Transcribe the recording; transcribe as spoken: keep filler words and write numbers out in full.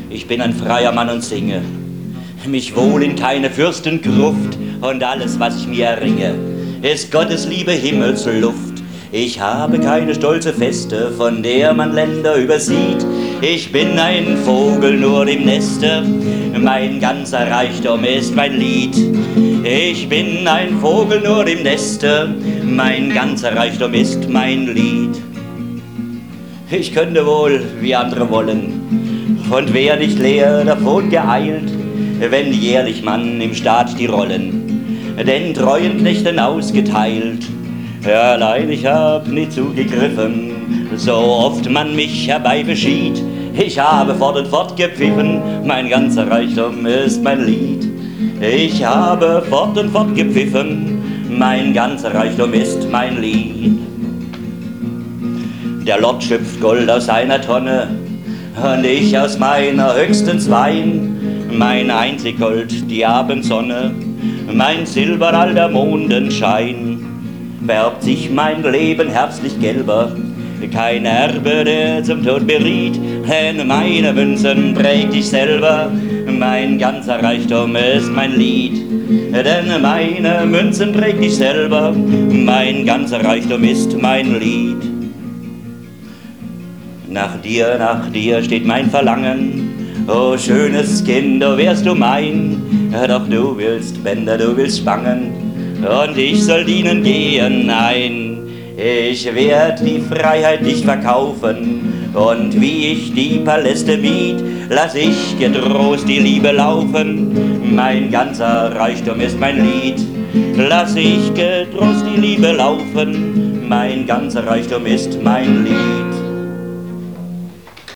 Ich bin ein freier Mann und singe mich wohl in keine Fürstengruft, und alles, was ich mir erringe, ist Gottes Liebe Himmelsluft. Ich habe keine stolze Feste, von der man Länder übersieht. Ich bin ein Vogel nur im Neste, mein ganzer Reichtum ist mein Lied. Ich bin ein Vogel nur im Neste, mein ganzer Reichtum ist mein Lied. Ich könnte wohl, wie andere wollen, und wär nicht leer davon geeilt, wenn jährlich man im Staat die Rollen den treuen Knechten ausgeteilt. Ja, allein ich hab nie zugegriffen, so oft man mich herbeibeschied. Ich habe fort und fort gepfiffen, mein ganzer Reichtum ist mein Lied. Ich habe fort und fort gepfiffen, mein ganzer Reichtum ist mein Lied. Der Lord schöpft Gold aus seiner Tonne und ich aus meiner höchstens Wein. Mein einzig Gold, die Abendsonne, mein Silber all der Mondenschein. Färbt sich mein Leben herbstlich gelber, kein Erbe, der zum Tod beriet, denn meine Münzen prägt ich selber, mein ganzer Reichtum ist mein Lied. Denn meine Münzen prägt ich selber, mein ganzer Reichtum ist mein Lied. Nach dir, nach dir steht mein Verlangen, oh schönes Kind, oh wärst du mein, doch du willst Bänder, du willst Spangen, und ich soll dienen gehen, nein, ich werd die Freiheit nicht verkaufen, und wie ich die Paläste miet, lass ich getrost die Liebe laufen, mein ganzer Reichtum ist mein Lied, lass ich getrost die Liebe laufen, mein ganzer Reichtum ist mein Lied.